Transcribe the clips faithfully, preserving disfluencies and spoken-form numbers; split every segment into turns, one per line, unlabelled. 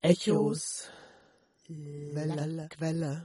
Echos, Welle, Quelle.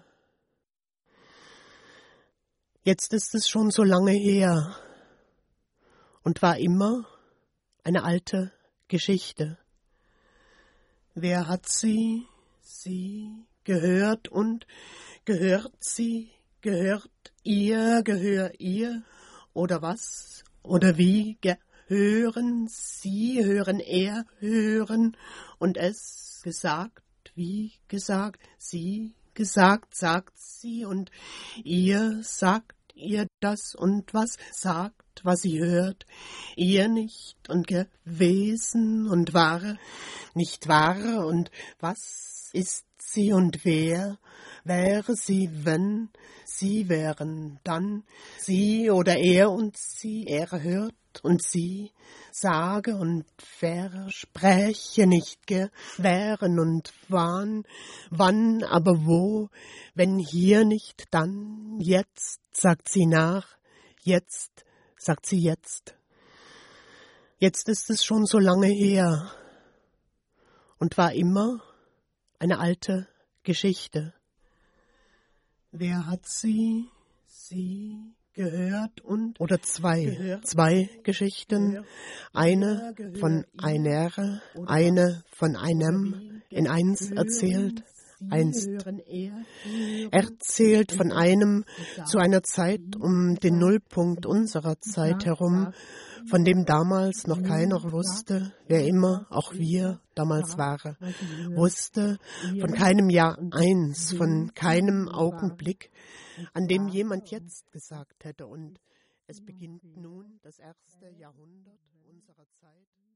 Jetzt ist es schon so lange her und war immer eine alte Geschichte. Wer hat sie, sie gehört und gehört sie, gehört ihr, gehör ihr oder was oder wie gehören sie, hören er, hören und es gesagt, wie gesagt, sie gesagt, sagt sie und ihr sagt ihr das und was sagt, was sie hört, ihr nicht und gewesen und war, nicht war und was ist sie und wer wäre sie, wenn sie wären, dann sie oder er und sie, er hört und sie sage und verspräche nicht gewähren und wann, wann, aber wo, wenn hier nicht, dann jetzt, sagt sie nach, jetzt, sagt sie jetzt. Jetzt ist es schon so lange her und war immer eine alte Geschichte. Wer hat sie, sie gehört und oder zwei, gehört, zwei Geschichten, gehört, eine von einer, eine von einem, in eins erzählt, einst erzählt von einem zu einer Zeit um den Nullpunkt unserer Zeit herum, von dem damals noch keiner wusste, wer immer, auch wir, damals waren, wusste von keinem Jahr eins, von keinem Augenblick, an dem jemand jetzt gesagt hätte, und es beginnt nun das erste Jahrhundert unserer Zeit.